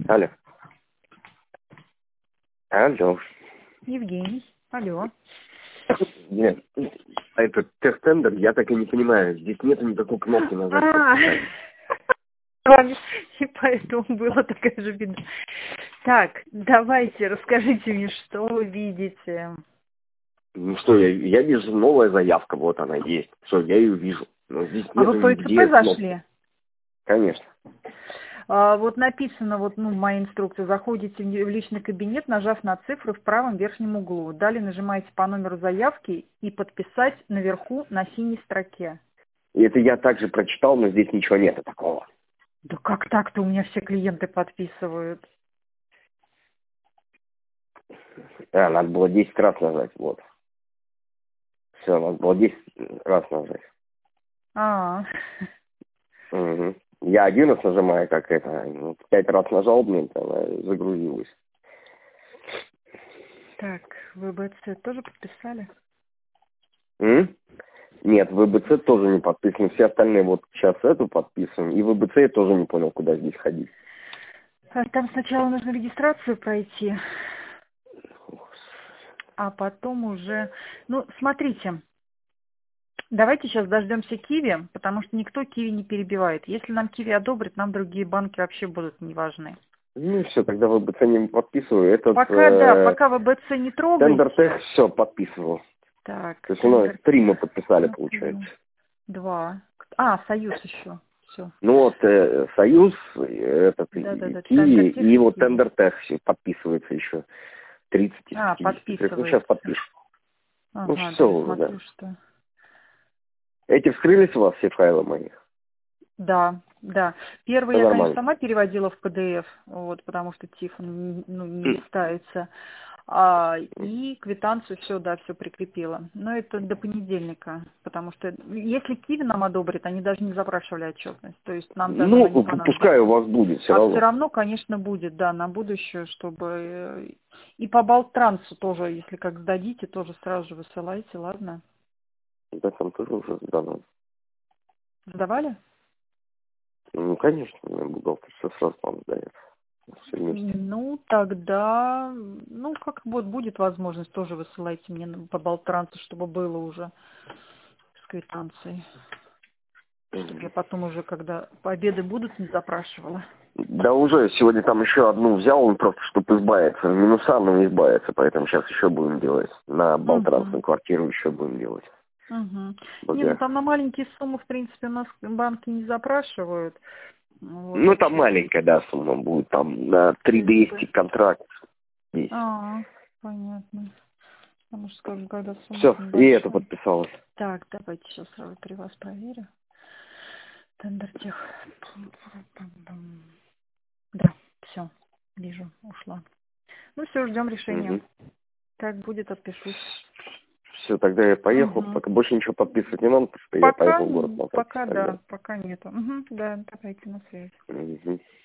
Алло. Алло. Евгений, алло. Нет, этот тест-тендер, я так и не понимаю. Здесь нет никакой кнопки нажать. И поэтому была такая же беда. Так, давайте, расскажите мне, что вы видите. Ну что, я вижу новая заявка, вот она есть. Все, я ее вижу. Но здесь А вы нету по нигде ИЦП кнопки. зашли? Конечно. Вот написано, моя инструкция, заходите в личный кабинет, нажав на цифры в правом верхнем углу. Далее нажимаете по номеру заявки и подписать наверху на синей строке. И это я также прочитал, но здесь ничего нет такого. Да как так-то? У меня все клиенты подписывают. Надо было 10 раз нажать, вот. Все, надо было 10 раз нажать. Угу. Я 1 раз нажимаю, как это, 5 раз нажал, блин, она загрузилась. Так, ВБЦ тоже подписали? Нет, ВБЦ тоже не подписан. Все остальные вот сейчас эту подписан. И ВБЦ я тоже не понял, куда здесь ходить. Там сначала нужно регистрацию пройти, а потом уже... Ну, смотрите, давайте сейчас дождемся Киви, потому что никто Киви не перебивает. Если нам Киви одобрит, нам другие банки вообще будут неважны. Ну все, тогда ВБЦ не подписываю. Этот Пока ВБЦ не трогайте. Тендертех все подписывал. Так, То есть 3 мы подписали, получается. 2. Союз еще. Все. Ну вот Союз, этот Да. Киви Тендертех и вот Киви. Тендертех все подписывается еще. 30 из 50. Подписывается. Ну сейчас подпишу. Ну Ага, все я уже, да. смотрю, что... Эти вскрылись у вас все файлы мои? Да. Первый Все я, конечно, нормально. сама переводила в PDF, потому что Тифон не листается. И квитанцию все прикрепила. Но это до понедельника, потому что если Киви нам одобрит, они даже не запрашивали отчетность. То есть нам даже она не понадобится. Пускай у вас будет все равно. Все равно, конечно, будет, да, на будущее, чтобы... И по Балтрансу тоже, если как сдадите, тоже сразу же высылайте, ладно? Да, там тоже уже сдано. Сдавали? Ну, конечно, у меня бухгалтер все сразу вам сдает. Все вместе. Ну, тогда, как будет возможность, тоже высылайте мне по Балтрансу, чтобы было уже с квитанцией. Чтобы я потом уже, когда обеды будут, не запрашивала. Да уже, сегодня там еще одну взял, он просто, чтобы избавиться. Минуса, но не избавиться, поэтому сейчас еще будем делать. На Балтрансную квартиру еще будем делать. Там на маленькие суммы, в принципе, у нас банки не запрашивают. Вот. Ну, там маленькая, да, сумма будет, там на 3200 контракт есть. Понятно. Потому что, когда сумма Все, небольшая. и это подписалось. Так, давайте сейчас сразу при вас проверю. Тендертех. Да, все, вижу, ушла. Ну все, ждем решения. Как будет, отпишусь. Все, тогда я поехал, пока больше ничего подписывать не надо, потому что я поехал в город. Пока нету. Да, давайте на связь.